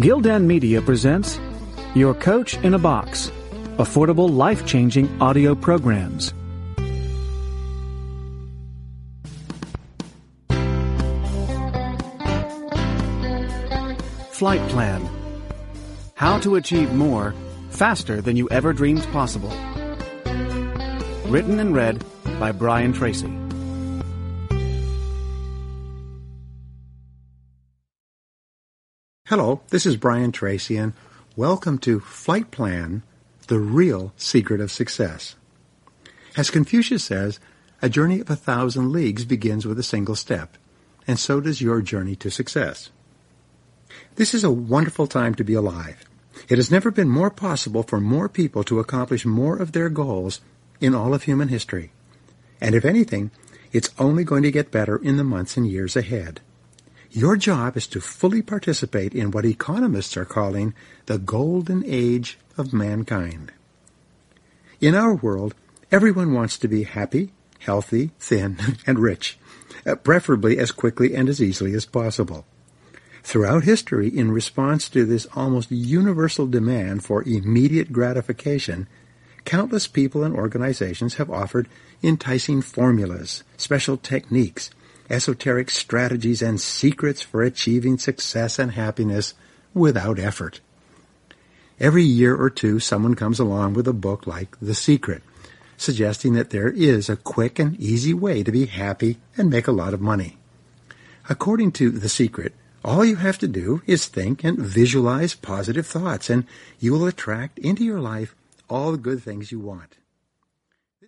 Gildan Media presents Your Coach in a Box, affordable life-changing audio programs. Flight Plan. How to achieve more faster than you ever dreamed possible. Written and read by Brian Tracy. Hello, this is Brian Tracy, and welcome to Flight Plan, the real secret of success. As Confucius says, a journey of 1,000 leagues begins with a single step, and so does your journey to success. This is a wonderful time to be alive. It has never been more possible for more people to accomplish more of their goals in all of human history. And if anything, it's only going to get better in the months and years ahead. Your job is to fully participate in what economists are calling the golden age of mankind. In our world, everyone wants to be happy, healthy, thin, and rich, preferably as quickly and as easily as possible. Throughout history, in response to this almost universal demand for immediate gratification, countless people and organizations have offered enticing formulas, special techniques, esoteric strategies, and secrets for achieving success and happiness without effort. Every year or two, someone comes along with a book like The Secret, suggesting that there is a quick and easy way to be happy and make a lot of money. According to The Secret, all you have to do is think and visualize positive thoughts, and you will attract into your life all the good things you want.